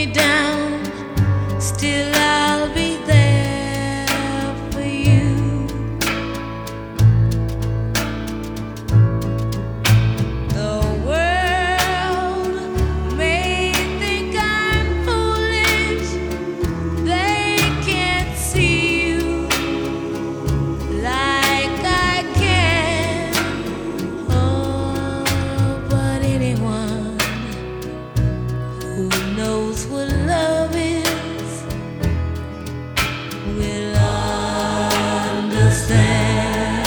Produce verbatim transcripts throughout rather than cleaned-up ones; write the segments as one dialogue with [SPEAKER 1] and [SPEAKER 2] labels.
[SPEAKER 1] me down, still I'll be there for you. The world may think I'm foolish, they can't see you like I can. Oh, but anyone who knows what love is will understand.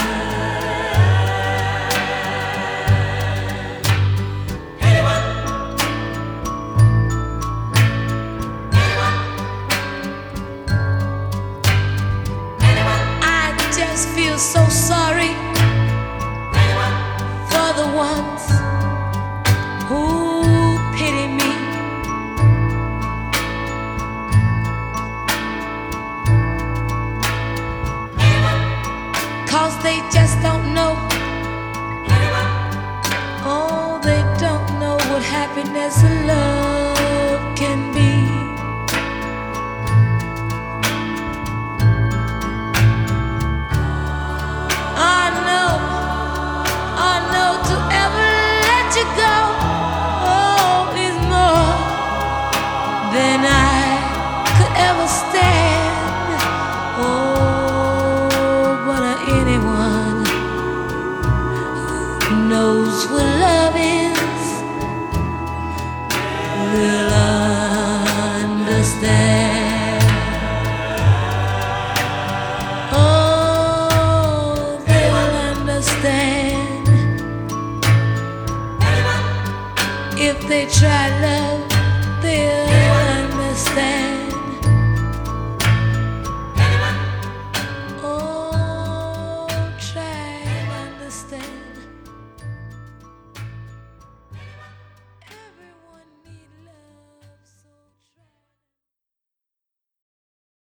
[SPEAKER 2] Anyone, anyone, anyone,
[SPEAKER 1] I just feel so sorry
[SPEAKER 2] anyone,
[SPEAKER 1] for the ones who pity me. Cause they just don't know. Oh, they don't know what happiness and love can be. I know, I know to ever let you go, oh, is more than I could ever stand. Oh, but uh, anyone who knows what love is will understand.